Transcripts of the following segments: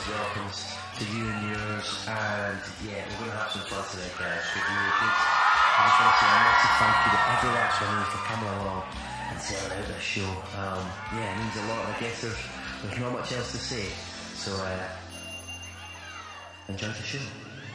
welcomes to you and yours, and yeah, we're going to have some fun today, guys. It's really good. I just want to say a massive thank you to every last one of you for coming along and selling out this show. Yeah, it means a lot. I guess there's not much else to say, so enjoy the show.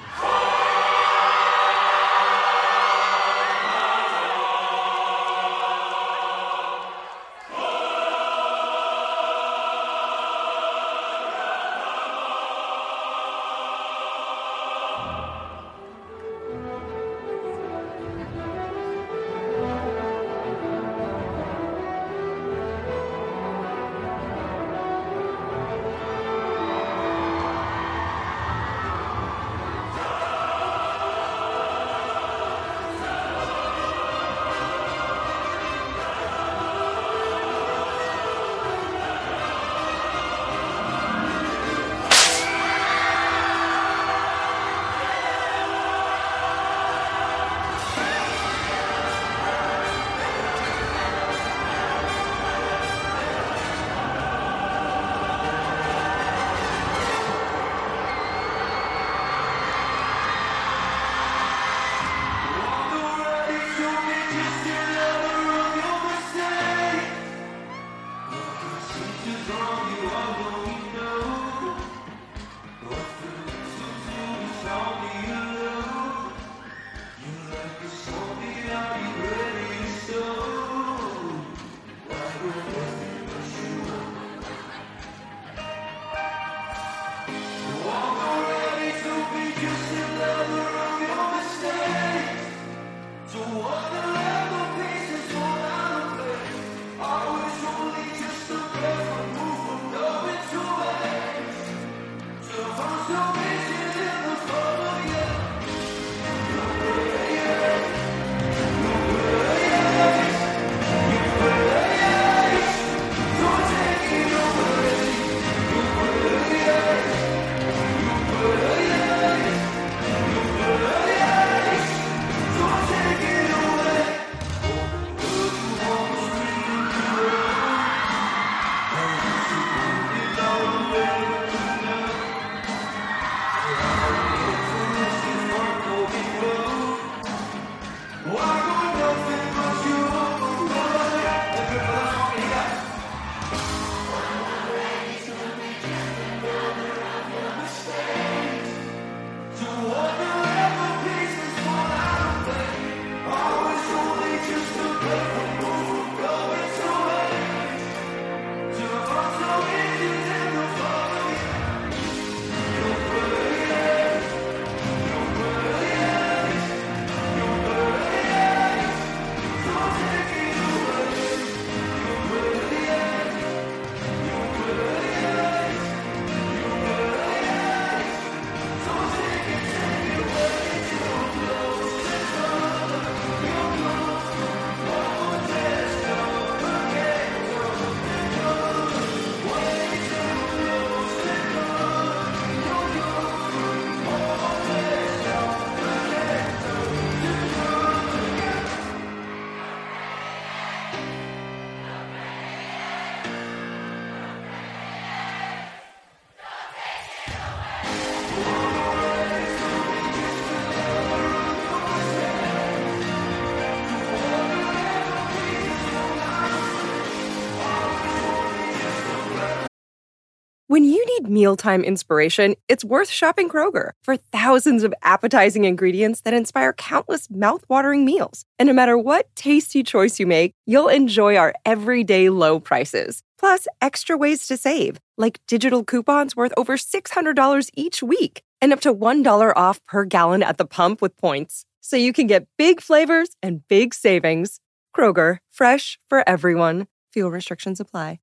When you need mealtime inspiration, it's worth shopping Kroger for thousands of appetizing ingredients that inspire countless mouth-watering meals. And no matter what tasty choice you make, you'll enjoy our everyday low prices. Plus, extra ways to save, like digital coupons worth over $600 each week and up to $1 off per gallon at the pump with points. So you can get big flavors and big savings. Kroger, fresh for everyone. Fuel restrictions apply.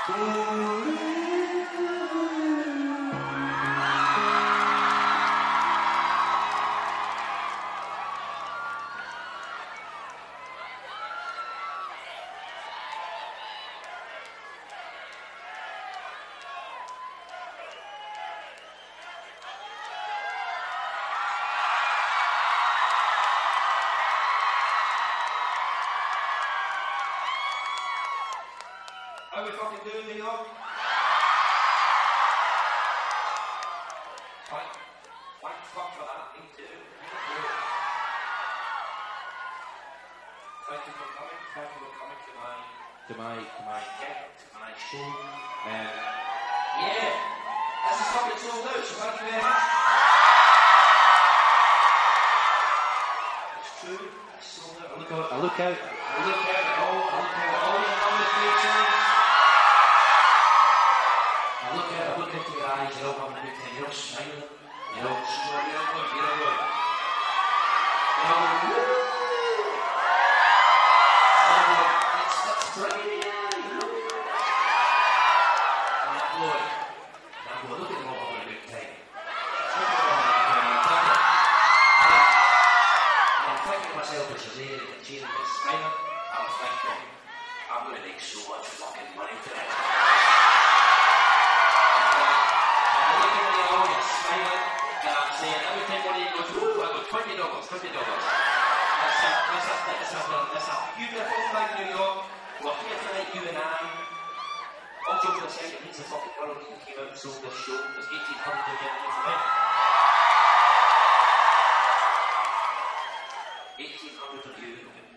How we fucking doing, you know? Thank fuck for that, me too. Thank you for coming to my show. Yeah, this is fucking sold out, so thank you very much. It's true, it's sold out. I look out at all your lovely faces. I look into your eyes, you're all having a good time, you're all smiling, you're all smiling, you're all going, it's Friday, you know? And I'm going, look at them all having a good time. And I'm thinking to myself, as you're there and cheering and smiling, I'm thinking, I'm going to make so much fucking money today. $20. That's a beautiful thing, New York. We're here tonight, you and I. All joking aside, it means the fucking world that came out and sold this show. There's 1,800 of you tonight. 1,800 of you.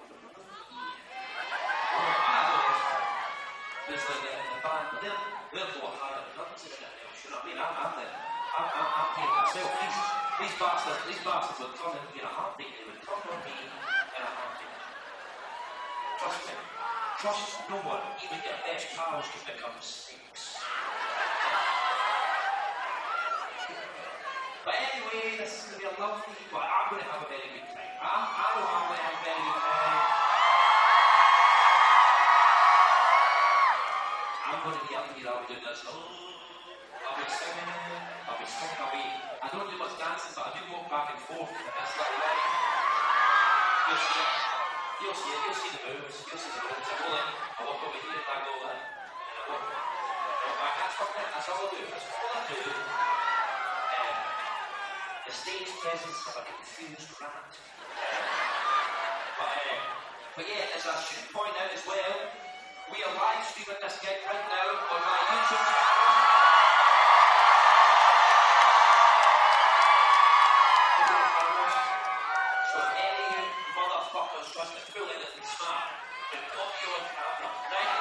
There's like the band, but they're for higher currency than it. You know what I mean? I'm paying myself. These bastards would turn on me in a heartbeat. They would turn on me in a heartbeat. Trust me. Trust no one. Even your best pals can become snakes. But anyway, this is going to be a lovely... Well, I'm going to have a very good time. I know I'm going to have a very good time. I'm going to be up here, I'll be doing this. I'll be singing. I don't do much dancing, but I do walk back and forth in this little line. You'll see the moves. I walk over here and I go there. And I walk back. That's all I do. That's all I do. The stage presence of a confused rat. But yeah, as I should point out as well, we are live streaming this gig right now on my YouTube channel. So any motherfuckers trying to pull anything smart, then put you on camera, right?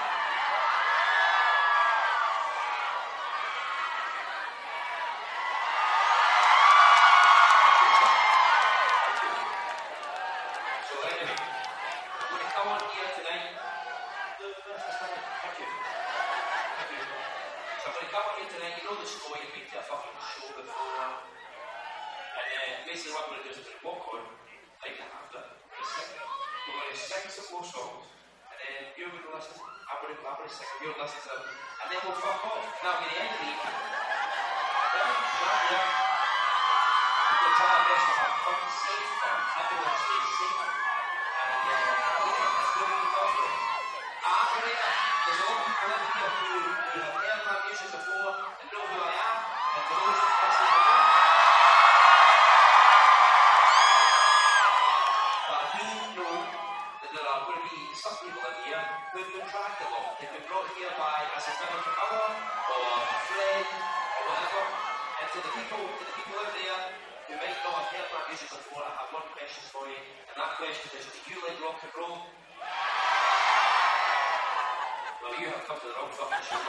So anyway, I'm going to come on here tonight. Thank you. So I'm going to come on here tonight. You know the score, you've been to a fucking show before. And basically what I'm going to do is walk on, like after, we're going to sing some more songs, and then you're going to listen, I'm going to sing, you're going to listen to them, and then we'll fuck off. Now, at the end of the evening, we'll try our best to have fun, safe fun, everyone stays safe, and yeah, it's going to be lovely. There's a lot of people in here who have heard my music before and know who I am, and for those who listen to me, some people in here who've been dragged along. They've been brought here by a significant other or a friend or whatever. And to the people out there who might not have heard my music before, I have one question for you, and that question is, do you like rock and roll? Well, you have come to the wrong fucking show.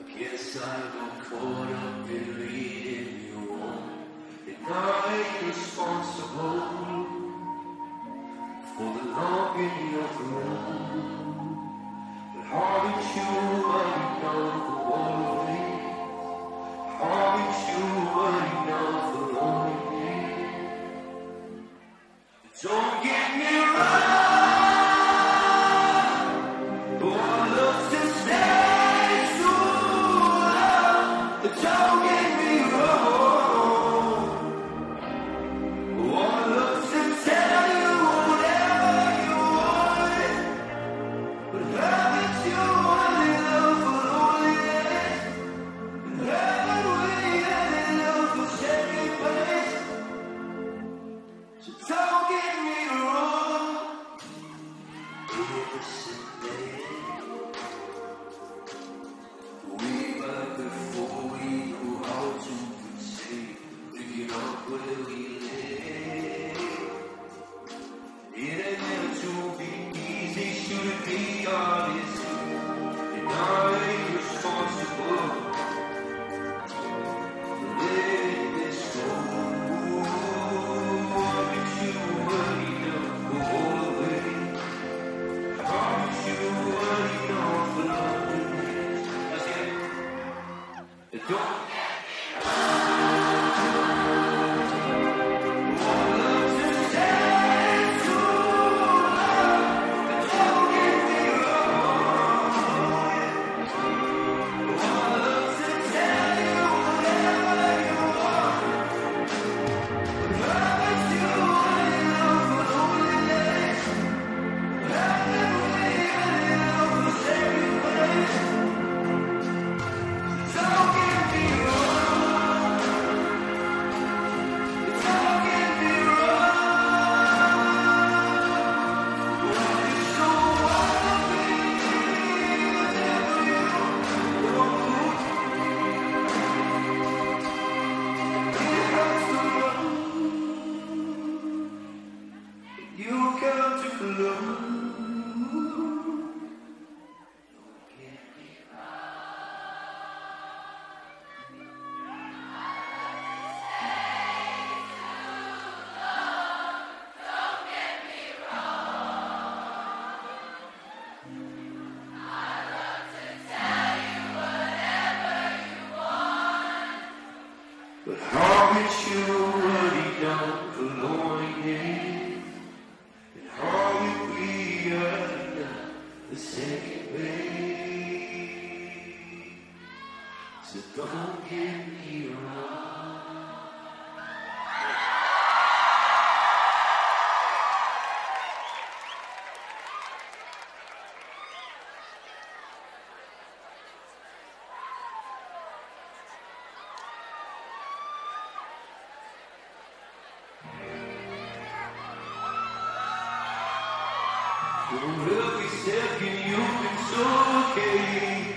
I got caught up in leading you on. Every second you've been so okay.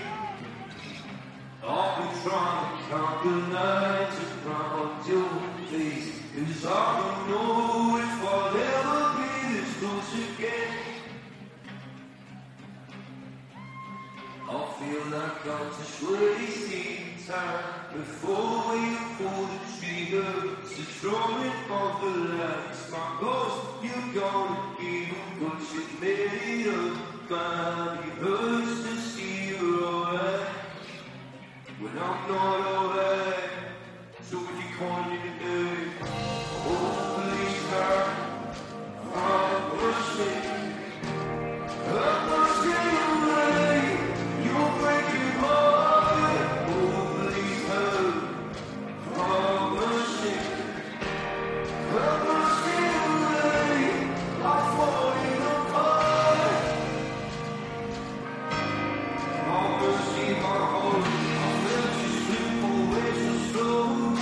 I've been trying to count the nights around your face, 'cause I don't know if I'll ever be this close again. I feel like I'm just wasting time before you pull the trigger. So throwing all the lights, my ghost, you're gonna give them, but you made it up. It hurts to see you're alright when I'm not alright. So what you calling today? Oh, please stop. I'm pushing. I'm pushing away. You're breaking my heart. Oh, please hurt. I'm pushing. I'm pushing away. I'm falling apart. I'm pushing my heart. I felt you slip away so slow.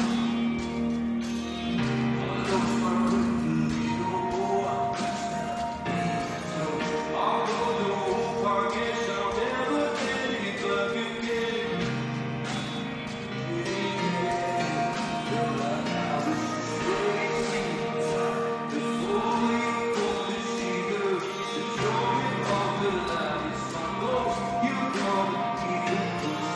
I lost my rhythm, you know I so I go to hope, I guess I'll never get it back again. Feel like I was just wasting time before you pulled the trigger. So throwing all the lights, my ghost, you gonna keep it close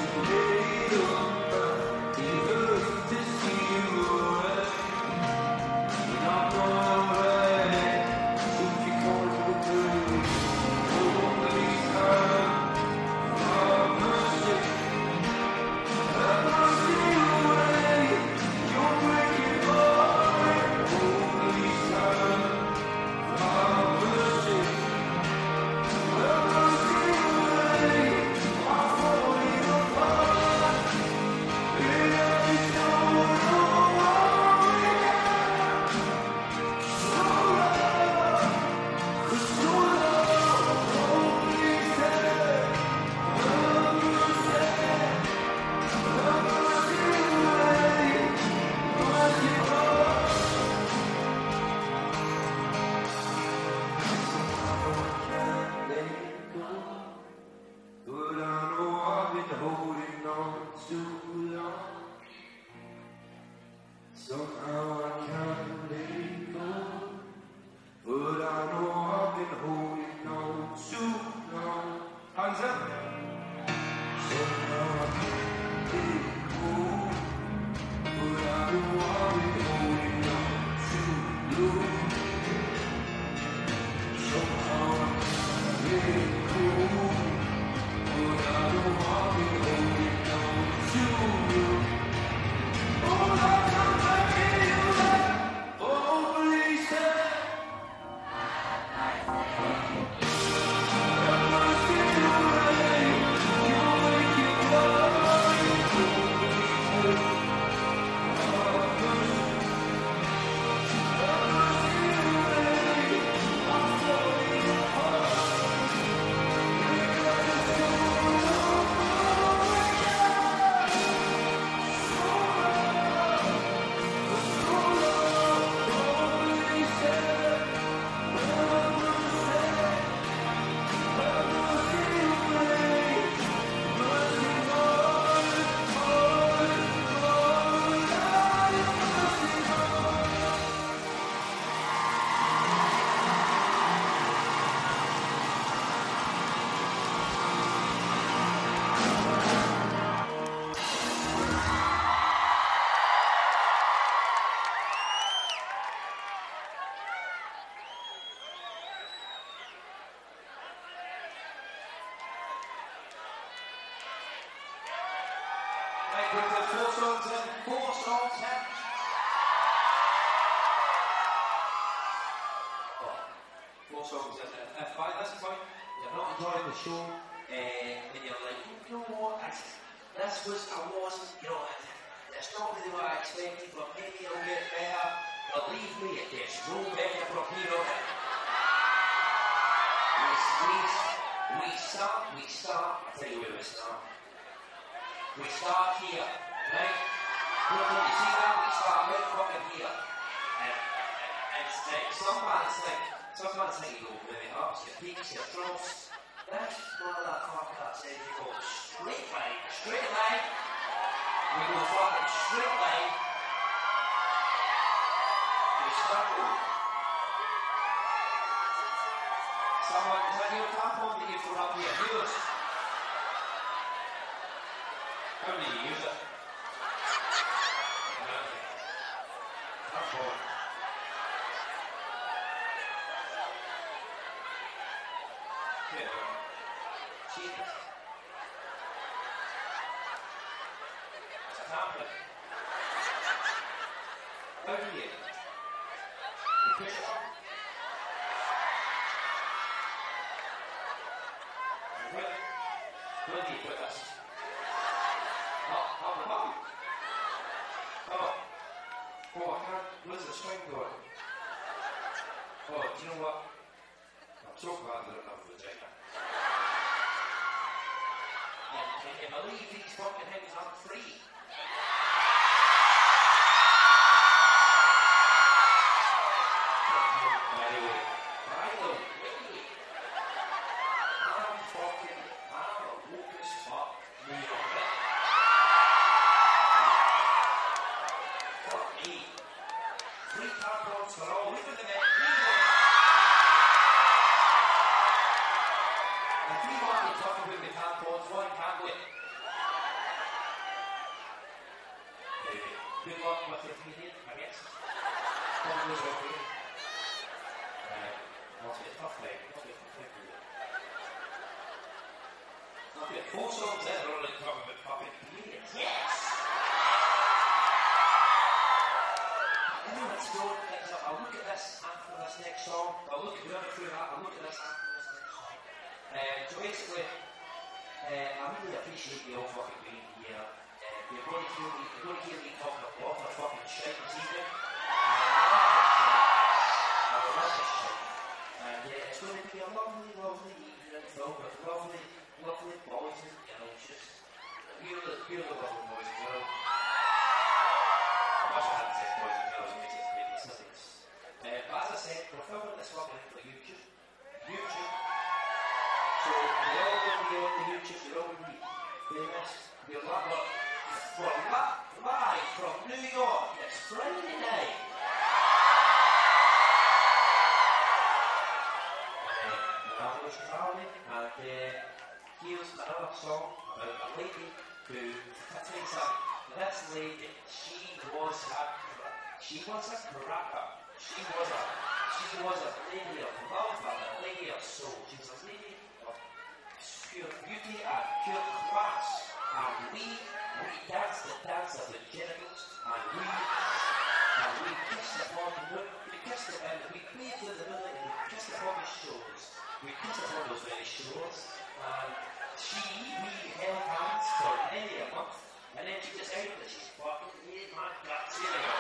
here's another song about a lady who, I'll tell you something, this lady, she was a rapper. She was a lady of love and a lady of soul. She was a lady of pure beauty and pure class. And we danced the dance of the genitals, and we kissed upon we played with the rhythm, and we kissed upon the shores. We kissed upon those very shores, and we held hands for many a month, and then she just out that she's fucking made my guts in.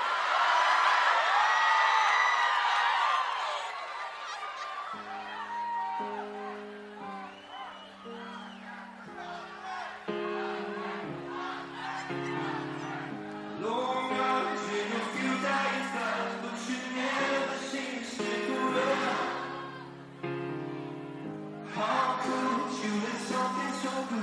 Something so good.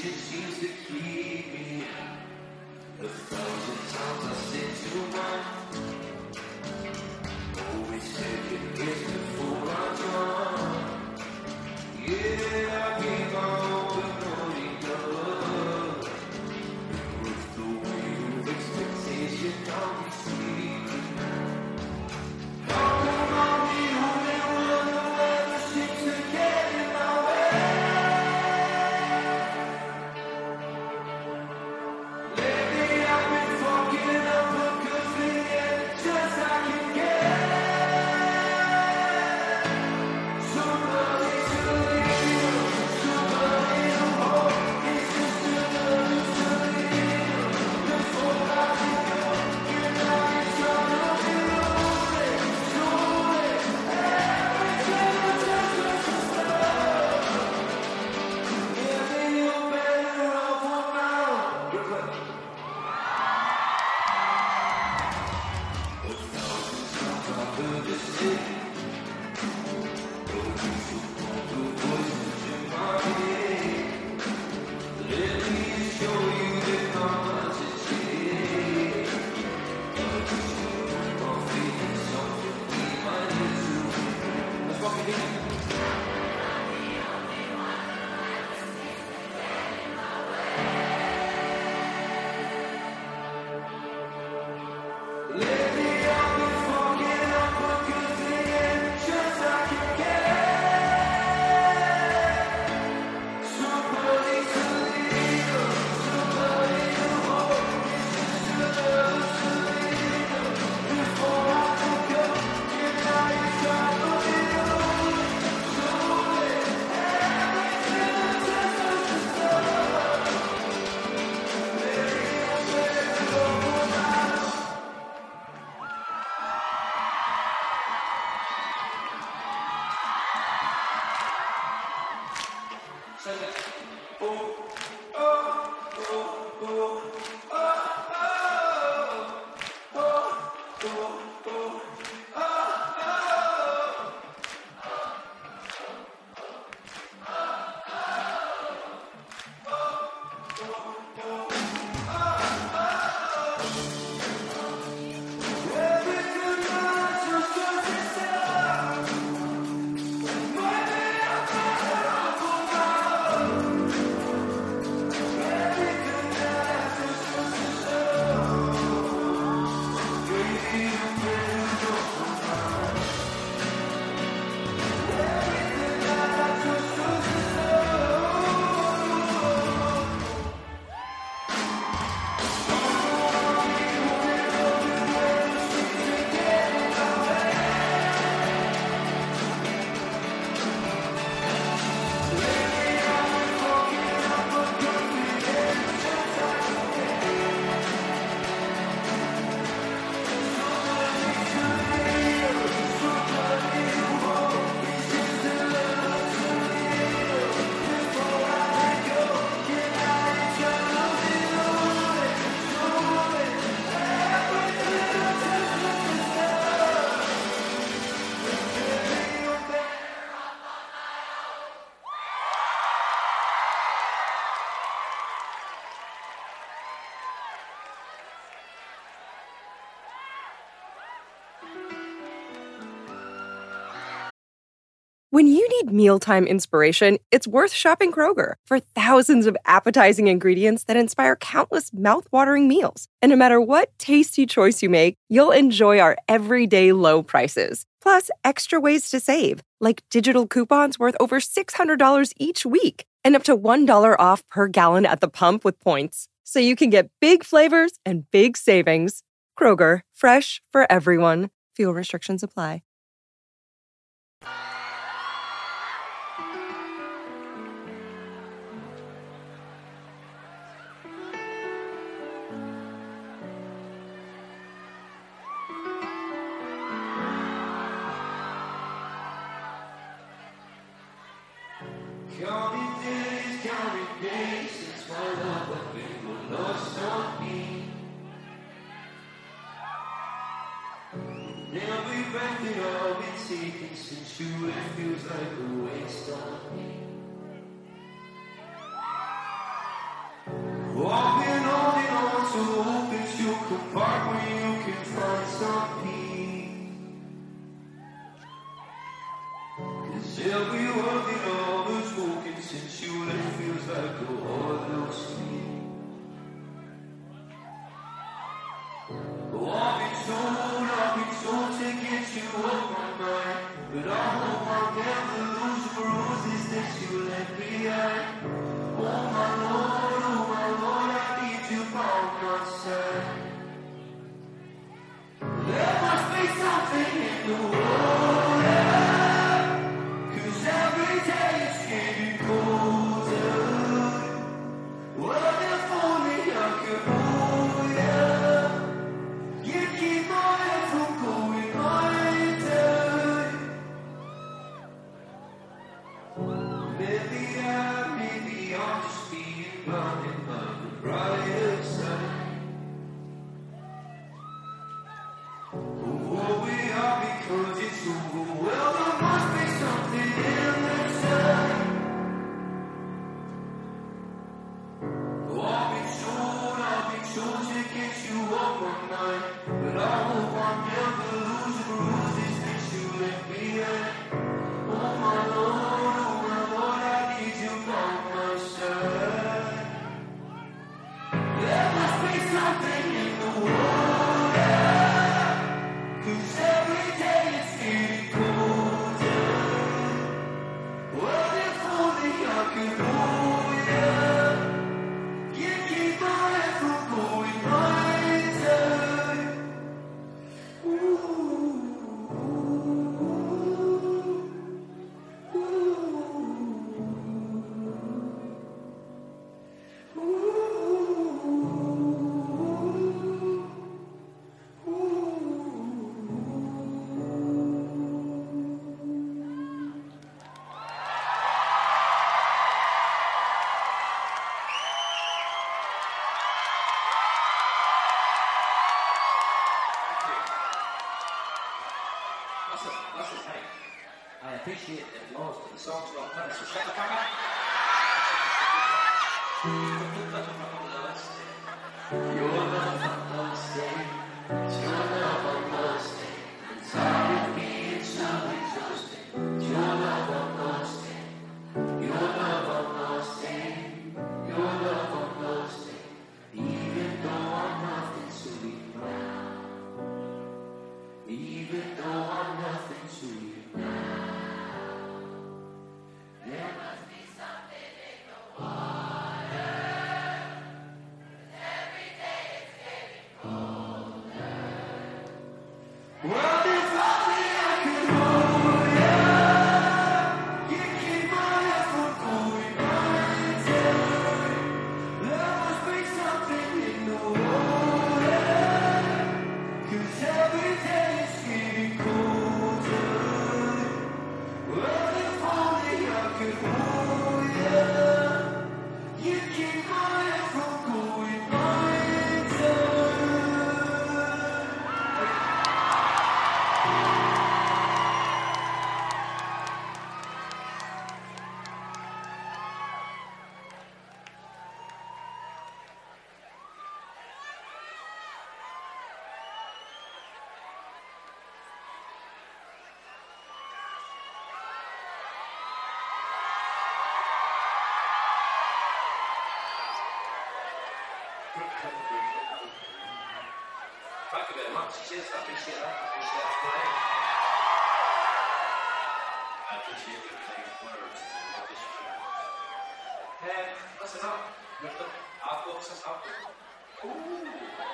just seems to keep me. 1,000 times I said too much. Always second guess before I jump. Yeah, I gave my all, but no, you don't. With the weight of expectation, I'll be sleeping. How come I'm the only one who ever seems to get in my way? Lately I've been fucking up a good thing and just I can get somebody to leave, somebody to hold. It's just another to leave. Before I can go, you're not in trouble. When you need mealtime inspiration, it's worth shopping Kroger for thousands of appetizing ingredients that inspire countless mouthwatering meals. And no matter what tasty choice you make, you'll enjoy our everyday low prices. Plus, extra ways to save, like digital coupons worth over $600 each week and up to $1 off per gallon at the pump with points. So you can get big flavors and big savings. Kroger, fresh for everyone. Fuel restrictions apply. Counting days, counting days since my love has been lost on me. Now we've wrapped it all been taken since you, it feels like a waste on me. nothing but the brighter side of what we are, because it's over. Well, there must be something in the sky. Oh, I've been sure to get you off my mind, but I hope I never lose the bruises that you left behind. Oh my Lord, I need you by my side. There must be something in the water, 'cause every day it's getting colder. Well, if only I could hold you, you keep my head from going under. Ooh. Listen, hey, I appreciate the applause, but the song's not finished, so shut the fuck up. Your love I'm lost in, it's your love I'm lost in, it's hard with me, it's so exhausting. It's your love I'm lost in, your love I'm lost in, your love I'm lost in, even though I'm nothing to you now, even though I'm nothing to you now. There must be something in the water, 'cause every day it's getting colder. Well, if only I could hold you, you keep my head from going under. There must be something in the water, 'cause every day it's getting colder. Well, if only I could hold you, you keep my head from going under. Thank you very much. Cheers, I appreciate that. I appreciate that playing. I appreciate your kind words. Listen up. I've got some alcohol. Ooh.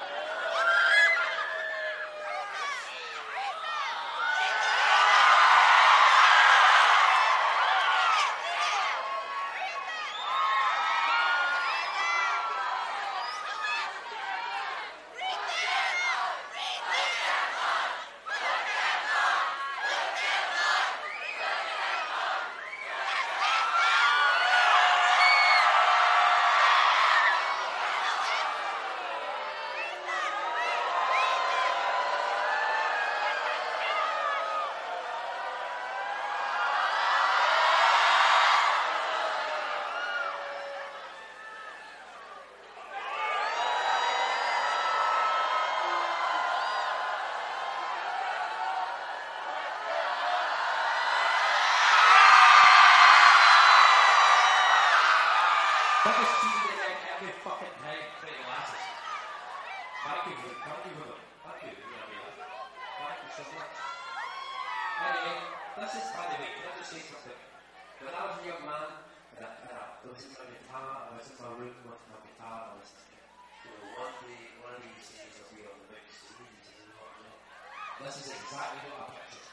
Biggest TV in every fucking time, pretty glasses. Thank you, thank you, thank you, thank you so much. Anyway, this is, by the way, can I just say something? When I was a young man, and I listened to my guitar, I listened to my room with my guitar, I was thinking, one of these days I'll be on the big stage, and this is exactly what I pictured.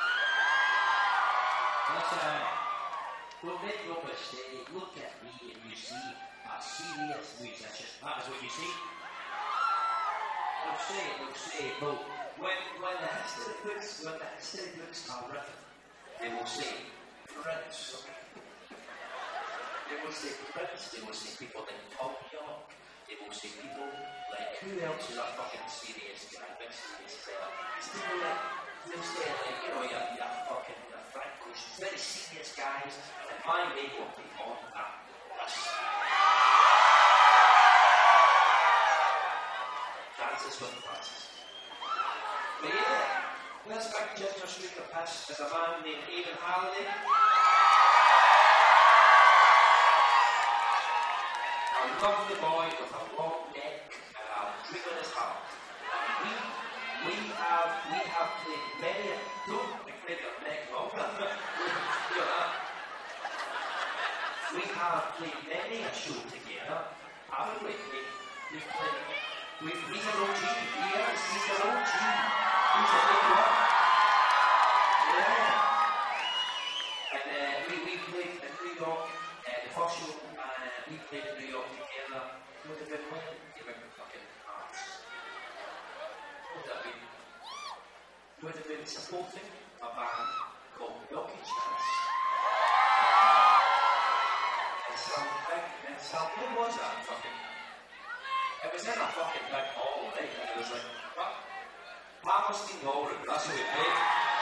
Don't make no mistake, look at me and you see a serious musician. That is what you see. They'll say, no. When the history books are written, they will say, Prince. They will say Prince, they will say people like Tom York, they will say people like, who else is a fucking serious guy? Big serious fella. It's people like, they'll say like, you know, you're fucking, you're Frank Ocean, very serious guys, and my mate will be on that list. Francis with Francis. But yeah, this big ginger streak of piss is a man named Aidan Halliday. A lovely boy with a long neck and a dream in his heart. We have played many a don't make your neck long. We have played many a show together, haven't we? He's an OG. He's an OG. He's a big one. Yeah. And we played in New York, the first show, and we played in New York together. Would have been when? Giving fucking hearts. What would that be? Would have been supporting a band called Milky Chance. What was that fucking? It was in a fucking big hall, right? And it was like, what? Hammerstein Ballroom, that's what we played.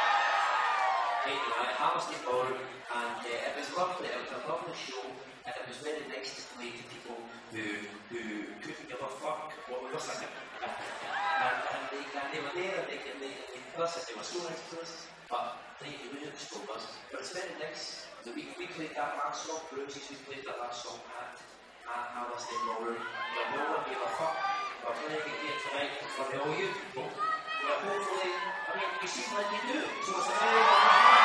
Hammerstein Ballroom, and it was lovely, it was a lovely show, and it was very nice to play to people who couldn't give a fuck what we were singing. and they were there, and they plus they were so nice to us, but they wouldn't stop us. But it's very nice. We played that last song, Bruises, we played that last song at Hammerstein Ballroom. No one gave a fuck. We're playing it here tonight for all you people. But hopefully, I mean, you seem like you do, so it's a very good thing.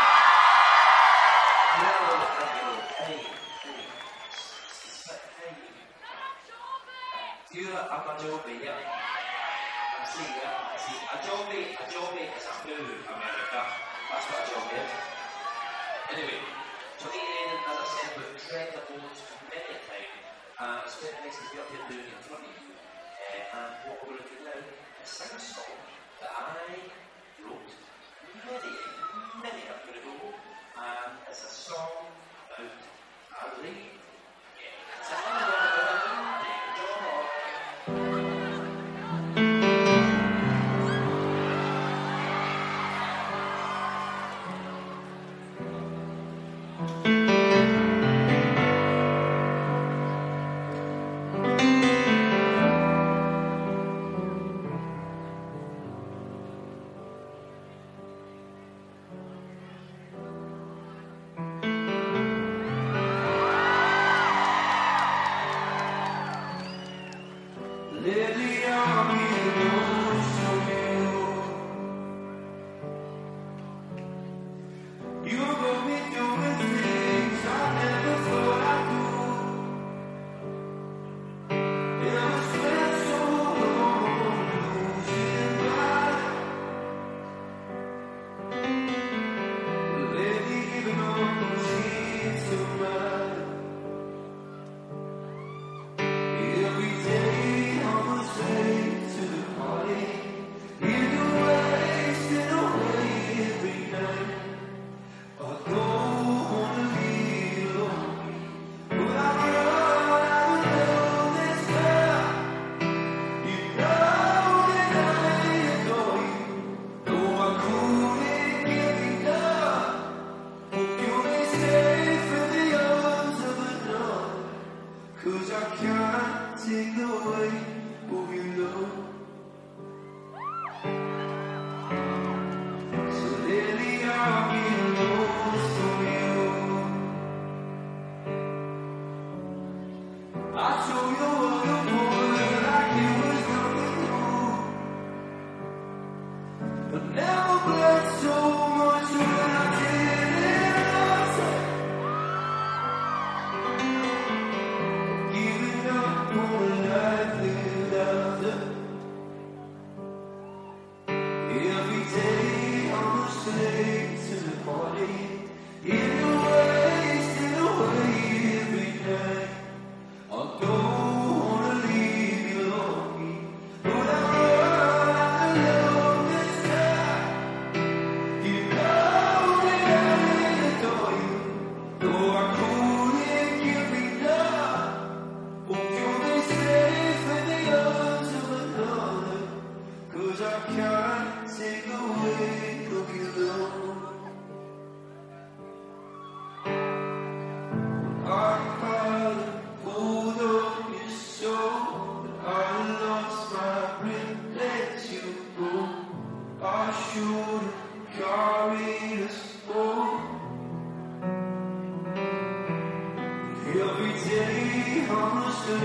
I'm a Joby, yeah. I see. A Joby is a blue America. That's what a Joby is. Anyway, so me and Aidan, as I said, we've tread the boat many a time. It's very nice to be up here doing it in front of you. And what we're going to do now is sing a song that I wrote many a year ago. And it's a song about a lady. It's a song about a lady.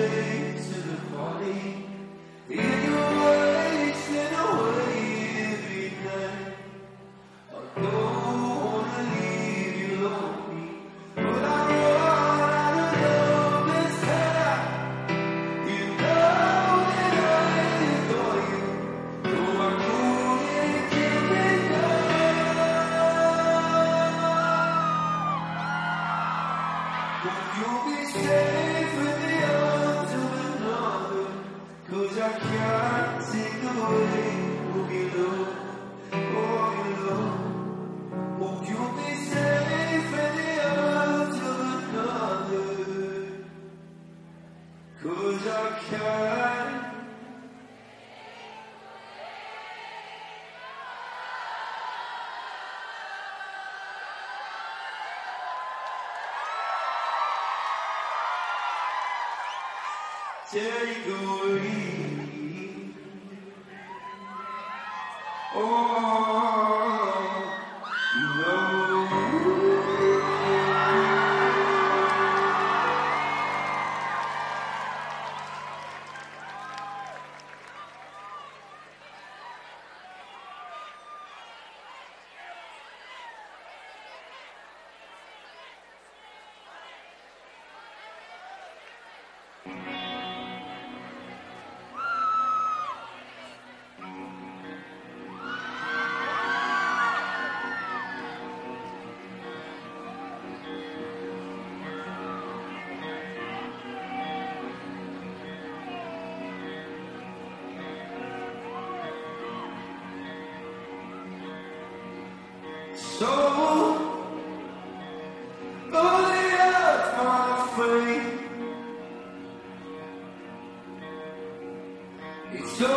slave to the body. In your wasting away every night. I don't wanna leave you lonely, but I run out of love this time. You know that I adore you, though I couldn't give it up. Hope you'll be safe in the arms of another, 'cause I can't take away all your love, all your love. Hope you'll be safe in the arms of another, 'cause I can't. Take away. Oh, you know. So, only at my feet. It's so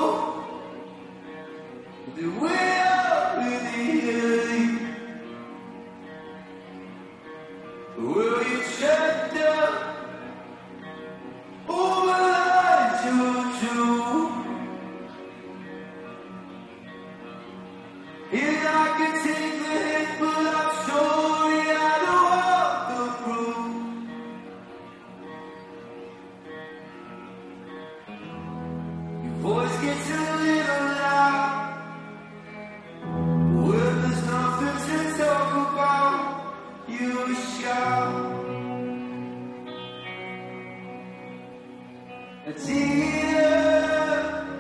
the way up in the end. Will you check down over lies you true? And I can take the hit, but I'm sorry I don't walk the proof. Your voice gets a little loud when there's nothing to talk about. You shout a tear.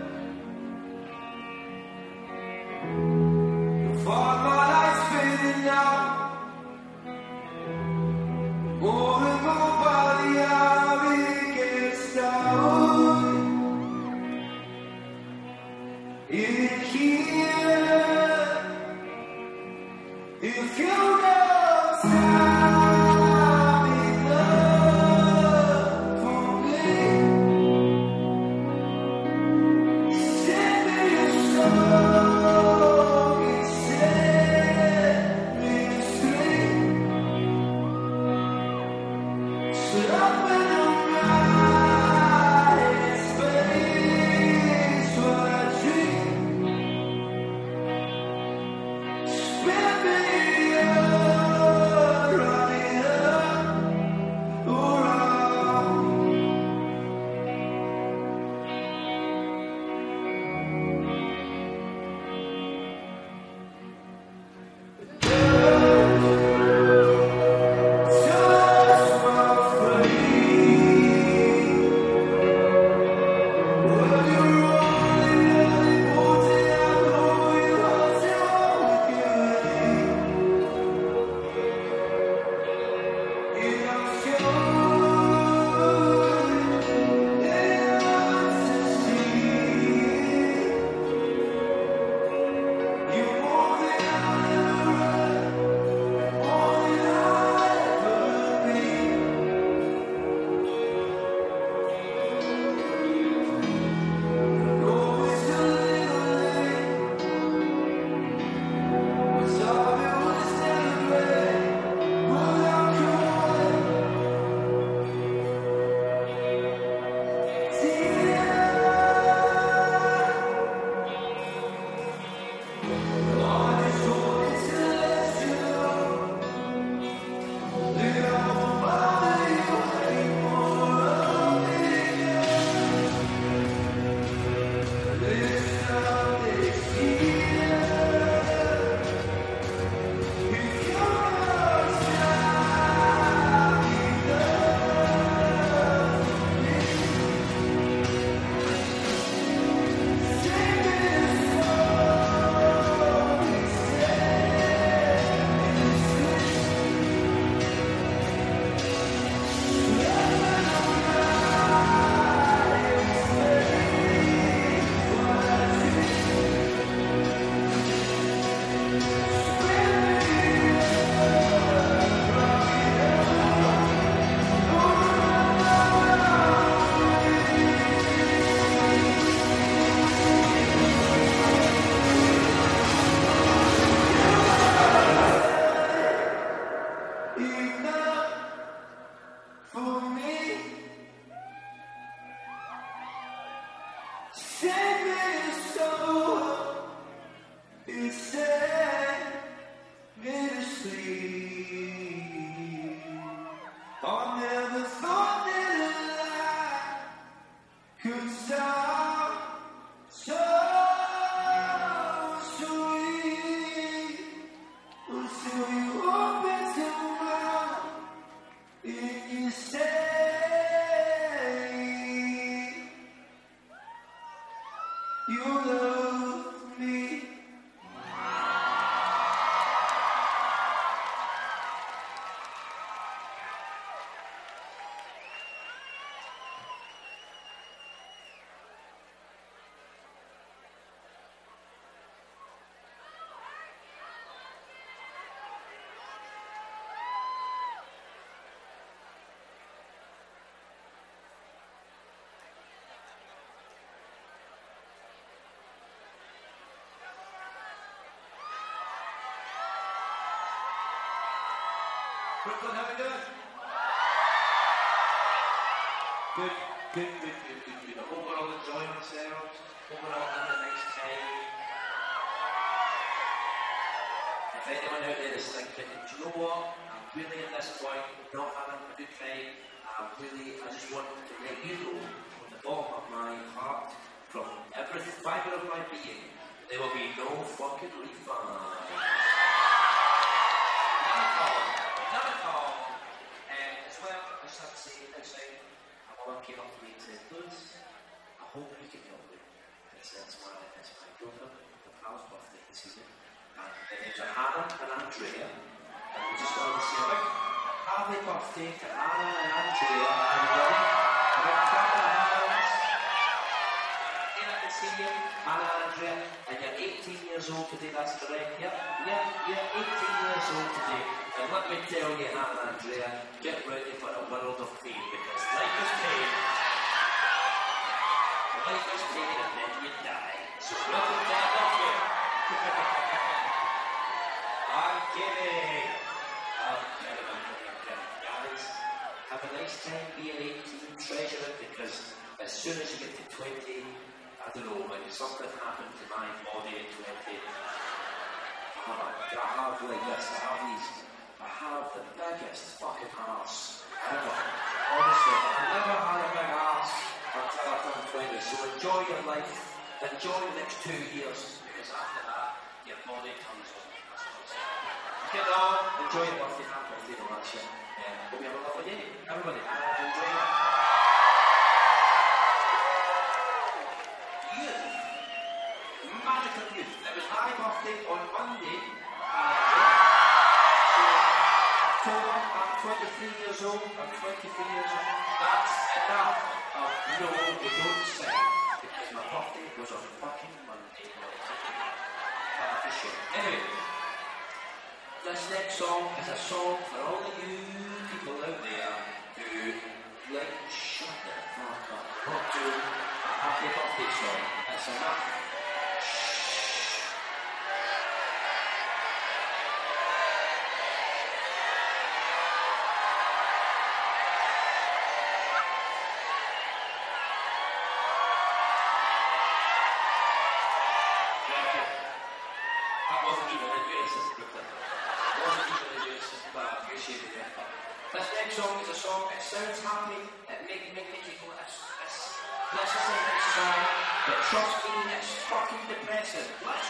Far my life's fading now. More and more body I begins down. In here, if you know time enough for me, Take me slow. It's sad, me to sleep. I never thought that a lie could stop so sweet. Until you open your mouth and you say you love me. Brooklyn, how we doing? Good. I hope we're all enjoying ourselves. Hope we're all having a nice time. If anyone out there is thinking, do you know what? I'm really at this point not having a good time. I just want to let you know from the bottom of my heart, from every fibre of my being, there will be no fucking refund. Not at all. As well, I just have to say, outside, a woman came up to me and said, Lewis, I hope you can help me. It's my daughter, my pal's birthday this evening. And it's Hannah and Andrea. And we just wanted to say a big happy birthday to Hannah and Andrea. Everybody, a big clap of hands. Here I can see you, Hannah and Andrea. And you're 18 years old today, that's correct. Yep, you're 18 years old today. And let me tell you, Hannah and Andrea, get ready for a world of pain, because life is pain. Life is pain and then you die. So welcome to that of you. I'm kidding. Guys, have a nice time being 18, treasure it, because as soon as you get to 20, I don't know, when something happened to my body at 20, I have like this, I have the biggest fucking arse ever. Honestly, I never had a big arse until I turned 20. So enjoy your life, enjoy the next 2 years, because after that, your body comes on. That's what I'm saying. Get on, enjoy your birthday, happy birthday, all that shit. Hope you have a lovely day. Everybody, enjoy it. Youth, magical youth. It was my birthday on Monday. I'm 23 years old, I'm 23 years old. That's enough. No, we don't sing, because my birthday was on fucking Monday. For sure. Anyway, this next song is a song for all of you people out there who like shut the fuck up, not do a happy birthday song. It's enough. This next song is a song, it sounds happy, it makes you go, this is a nice song, but trust me, it's fucking depressing. Let's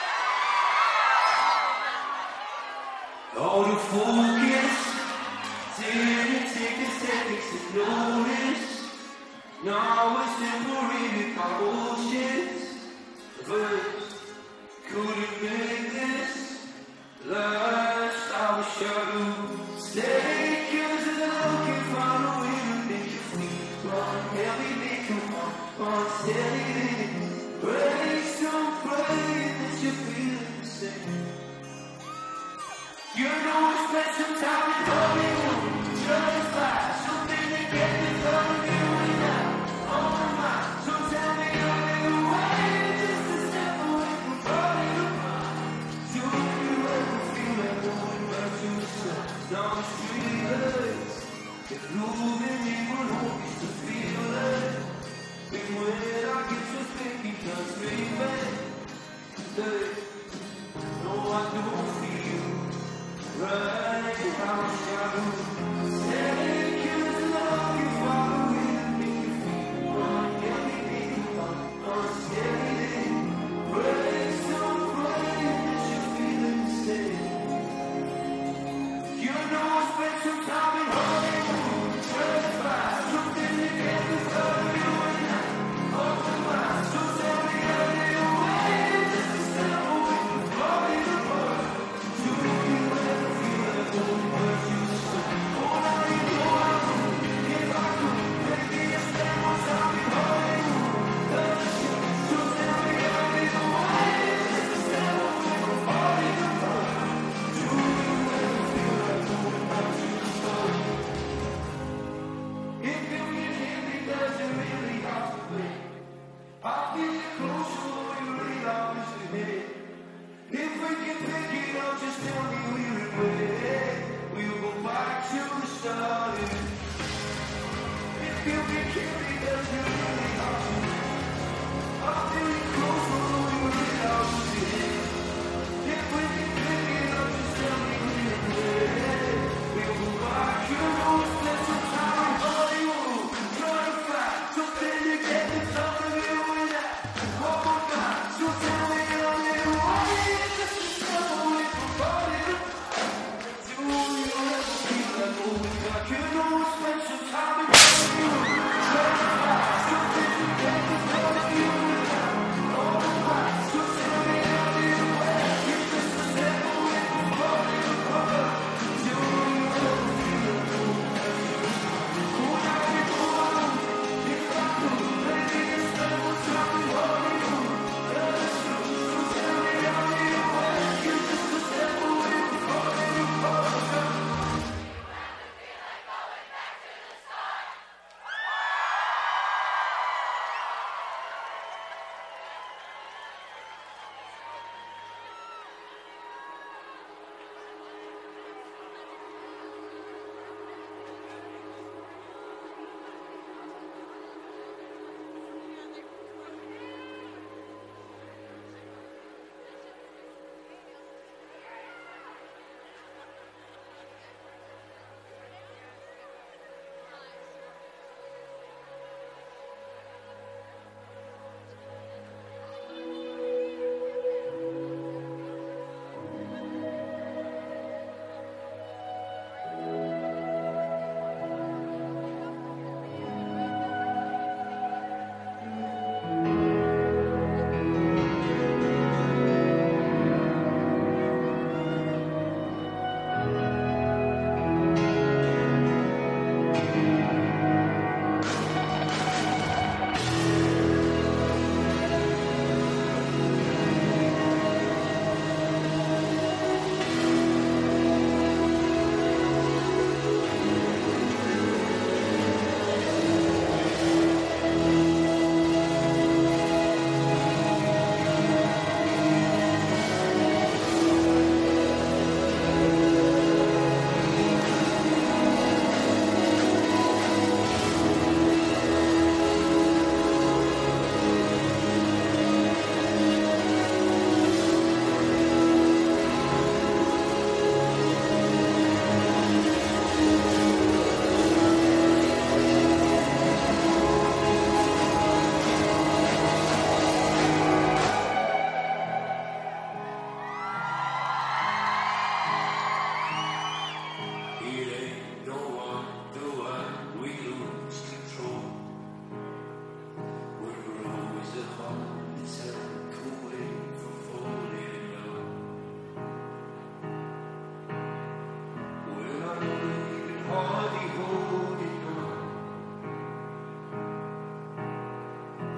go. All the focus, taking seconds to notice. Now it's temporary, my bullshit. Verse couldn't make this last. I was sure. Stay, 'cause I can find a way to make you free. Run, heavy, make you on steady. Praise, don't pray that you feel the same. You know we spent some time in loving, just like something to get me from you and now. On my mind, so tell me I'll be away, just a step away from falling apart. So if you ever feel like going back to the sun, down the street, if moving, you will always feel it. And when I get to thinking.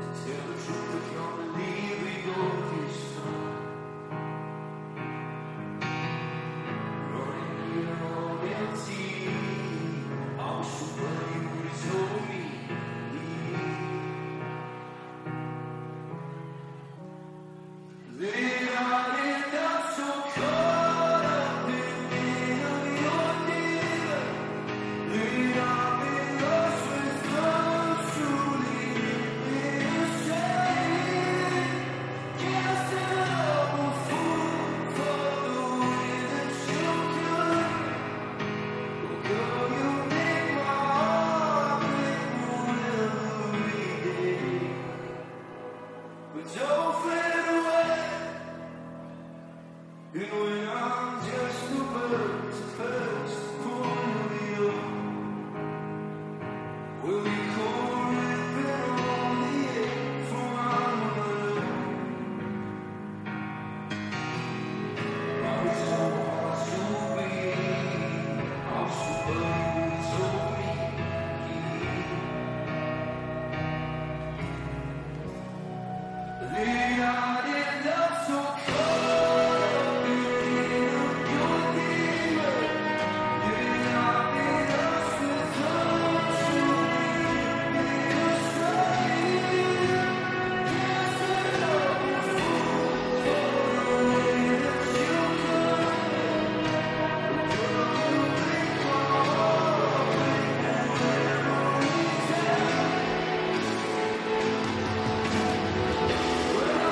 Tell the truth, I can't believe we go this far. Running here on empty. I wish somebody would have told me. Then I end up so caught up in the of your dear. Then I've been lost with love, truly insane. Just another fool for the way that you could. Oh, girl, you make my heart break more every day. But don't fade away. And when I'm just a bird to first point of view, we'll be cold ripping on the air from around the world. I was so hard to be. I was somebody who told me. Then I'd end up so caught up in your demon. Then I'd be lost with love, truly insane. Just another fool for the way that you could. Girl, you make my heart break every day. When I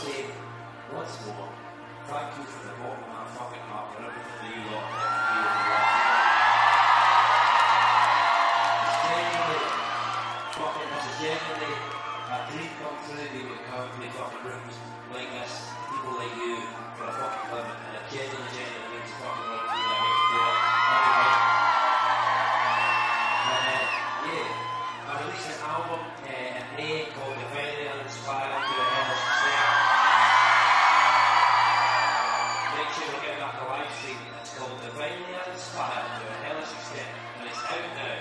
say once more, thank you from the bottom of my fucking heart for everything that you lot have done for me over the last year. It's genuinely fucking, this is genuinely a dream come true to be able to come and play fucking rooms like this, people like you, for a fucking living, and it genuinely means a fucking lot to me that I get to do it. Thank you, mate. I released an album in May called Divinely Uninspired to a Hellish Extent. Make sure you get back a live stream. It's called Divinely Uninspired to a Hellish Extent, and it's out now.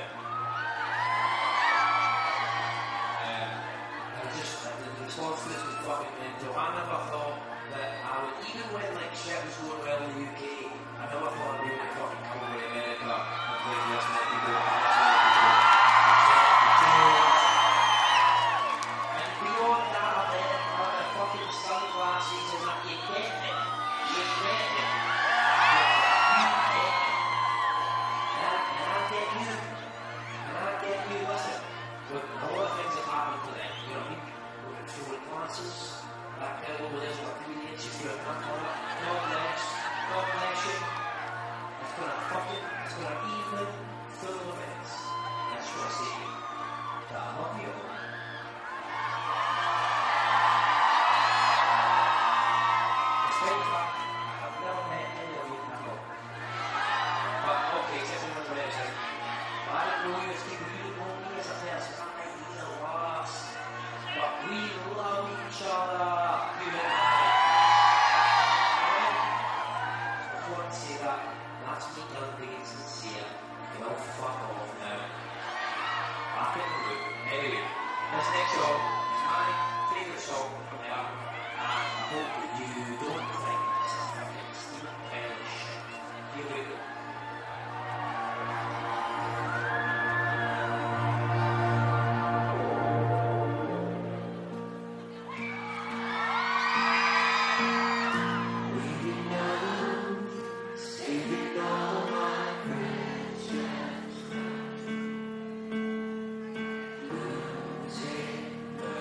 The response to this was fucking mental. I never thought that I would, even when like shit was going well in the UK, I never thought I'd be able to fucking come to America and play for this many people. And beyond that, I let it have the fucking sunglasses and that you get it. You get it. You get it. And I get you. And I get you, listen. Look, a lot of things have happened today, you know what I mean? We're controlling classes, that girl over there's got 3 inches through a cunt on it. God bless you. It's got an evening full of events. That's what I say to you. That I love you all. Despite the fact I have never met any of you at all. But okay, except for one person. But I don't know you as people, you don't know me as a person. I might be the last. But we love each other. You and I. I just want to say that. That's me done being sincere. You can all fuck off now. Back in the room. Anyway, this next song is my favourite song from the album. And I hope that you don't think this is fucking Stephen Tyler shit. Here we go. Take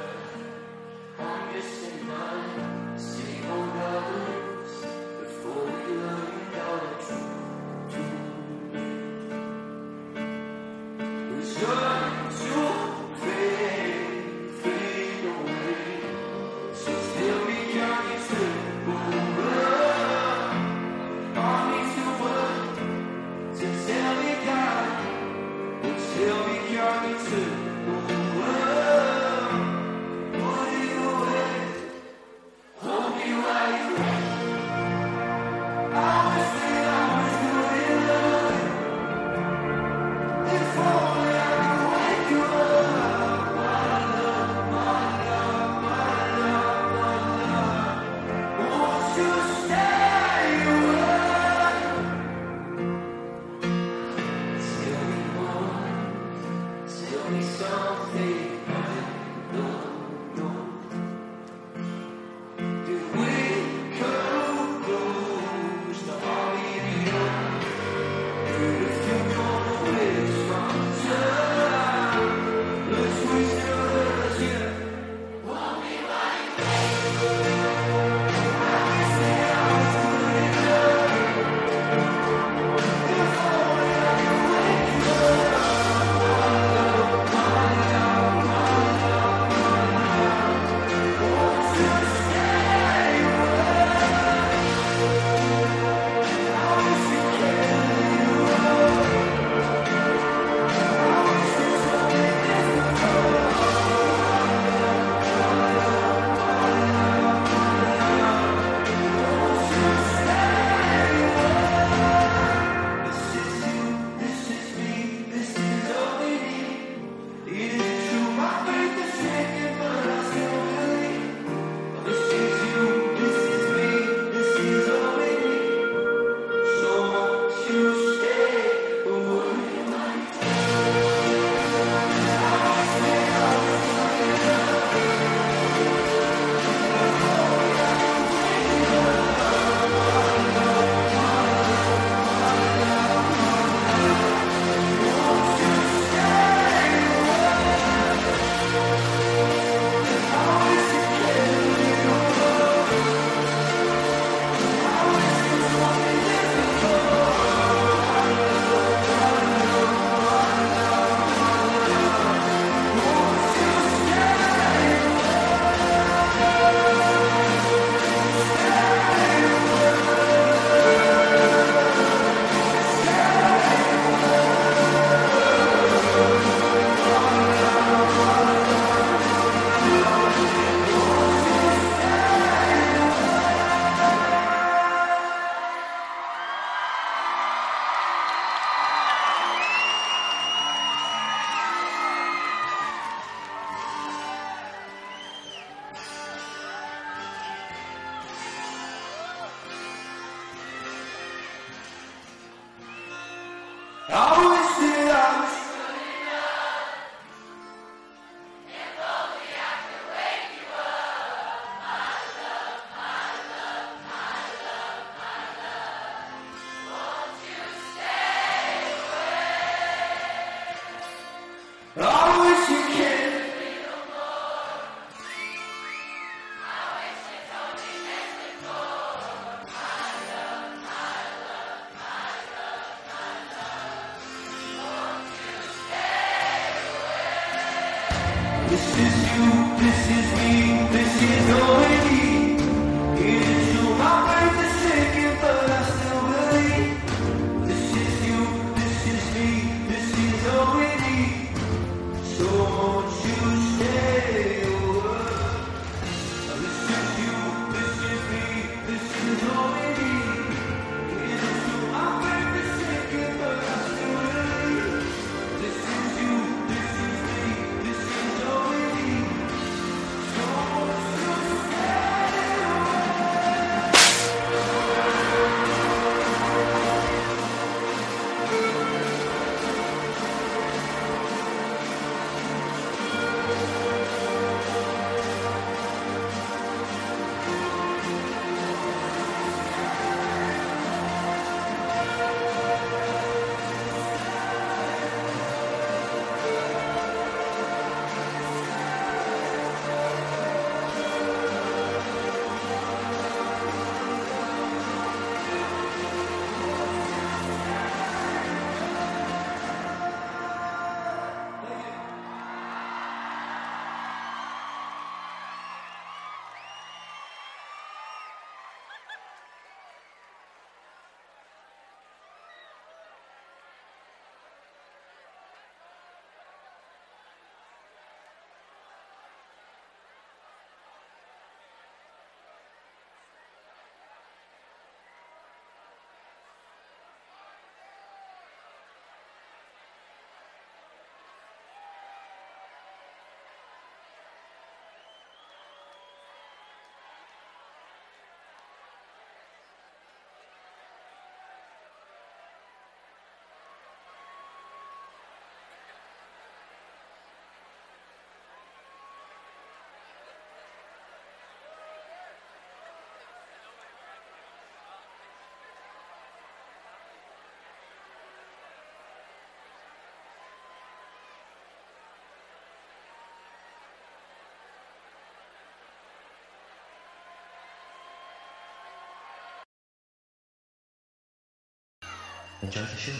Enjoy the show.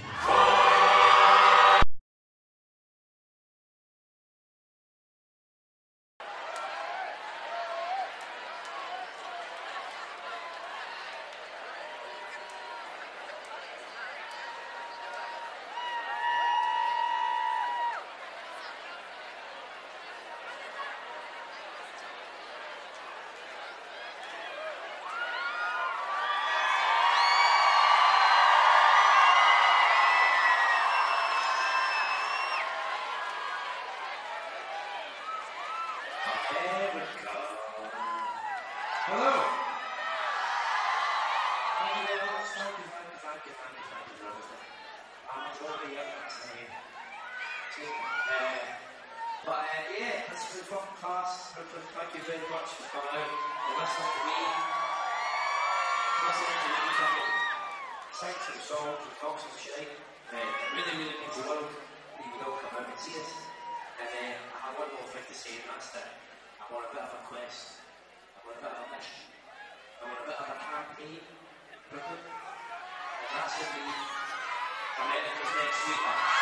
Thank you very much for coming out and listening to me, listening to me sing some songs and talk some shite. Really means the world that you would all come out and see us. And I have one more thing to say, and that's that I'm on a bit of a quest, I'm on a bit of a mission, I'm on a bit of a campaign, Brooklyn, and that's going to be America's Next Sweetheart.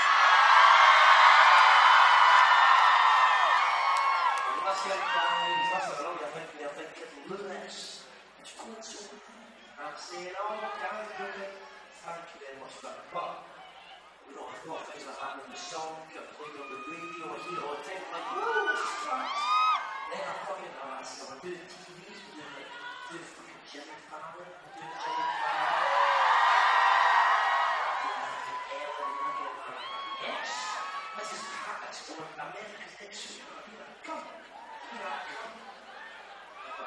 Last year, last year, I think look at this. It's good so. I'm saying, oh, guys, thank you very much for that. But we don't have got things like that in the song, get played on the radio, I hear all the time, like, whoa, this tracks. Then I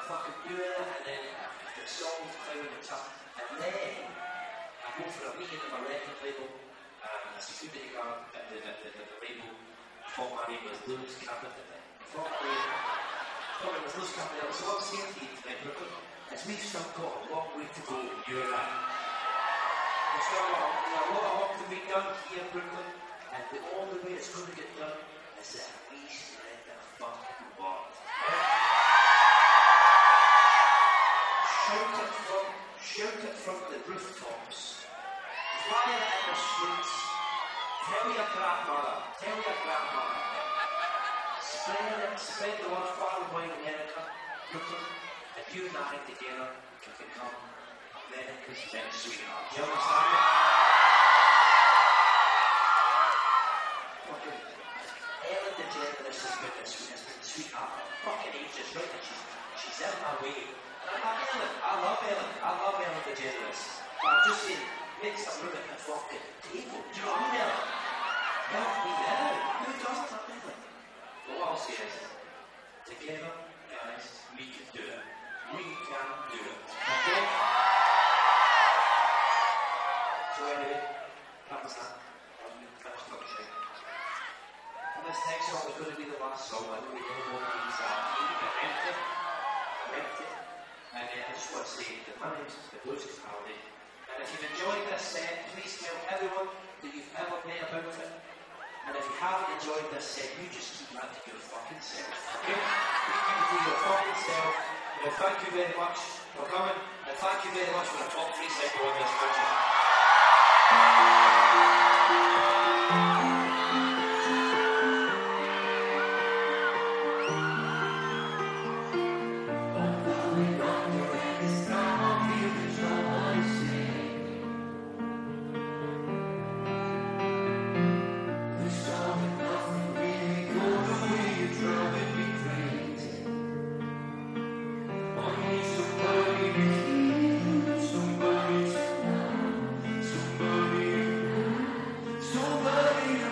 fucking doing it, and then the song's playing and stuff, and then I go for a meeting at my record label, security guard at the label. I thought my name was Lewis Cabot at the thought my name was Lewis Cabot. So I'm saying to you tonight, as we've still got a long way to go, you and I. There's still a lot of work to be done here in Brooklyn, and the only way it's going to get done is that we spread the fucking word. Shout it from the rooftops. Fire it in the streets. Tell your grandmother. Spread the word far and wide in America, Brooklyn, and you and I together can become America's next sweetheart. Do you understand it? Fucking Ellen DeGeneres has been the sweetheart for fucking ages, right? And she's in my way. And I love Ellen DeGeneres. But I'm just saying, make some room at the fucking table. Do you know what I mean, Ellen? Help me out. Who doesn't love Ellen? Well, what I'll say is, together, guys, we can do it. We can do it. Okay? So anyway, that was that. I'm finished up the And this next song is going to be the last song. I know we don't want to use that. I'm empty. And I just want to say that my name's the Blues Capaldi. And if you've enjoyed this set, please tell everyone that you've ever met about it. And if you haven't enjoyed this set, you just keep that to your fucking self. Okay? You keep it to your fucking self. Thank you very much for coming, and thank you very much for the top 3 set on this project. Somebody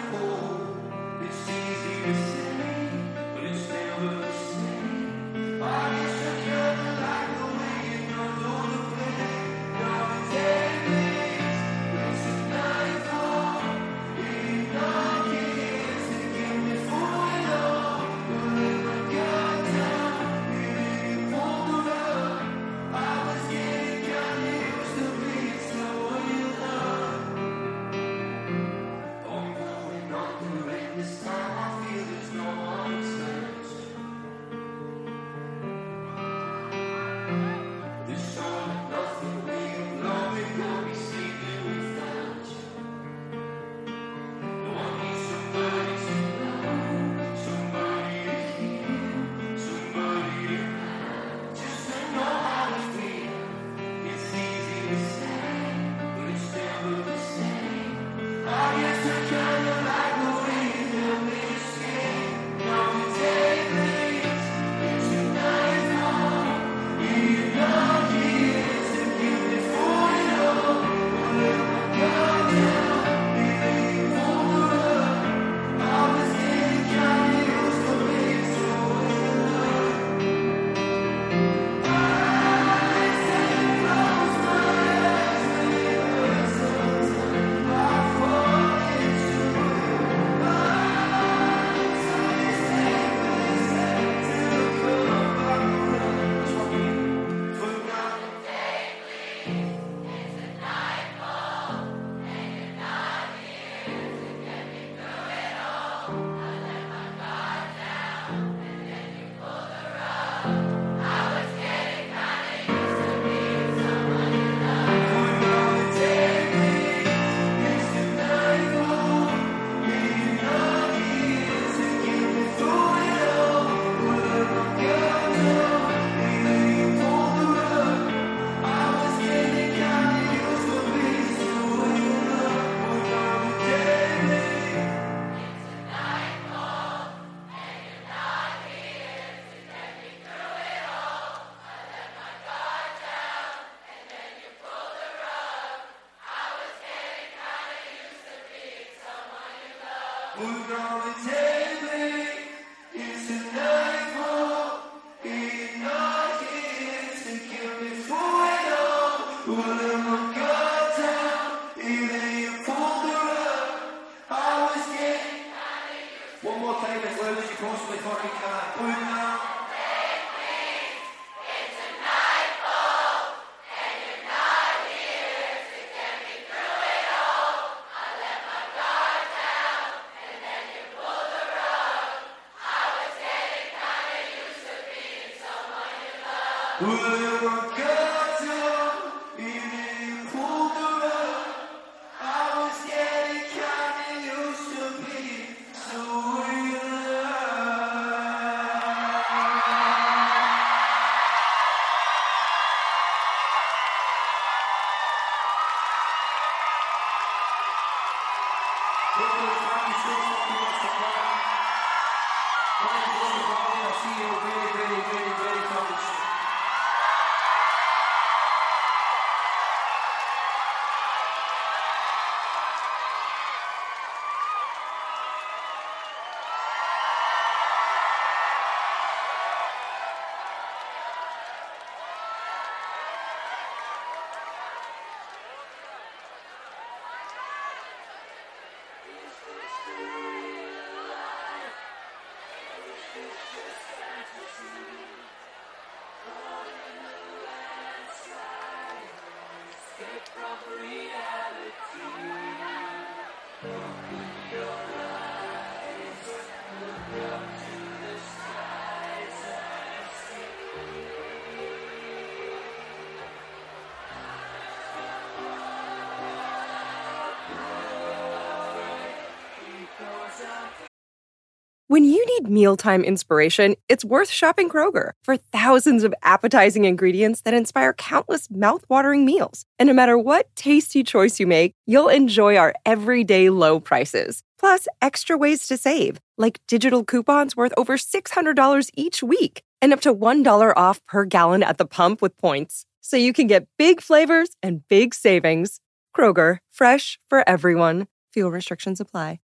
When you need mealtime inspiration, it's worth shopping Kroger for thousands of appetizing ingredients that inspire countless mouth-watering meals. And no matter what tasty choice you make, you'll enjoy our everyday low prices. Plus, extra ways to save, like digital coupons worth over $600 each week and up to $1 off per gallon at the pump with points. So you can get big flavors and big savings. Kroger, fresh for everyone. Fuel restrictions apply.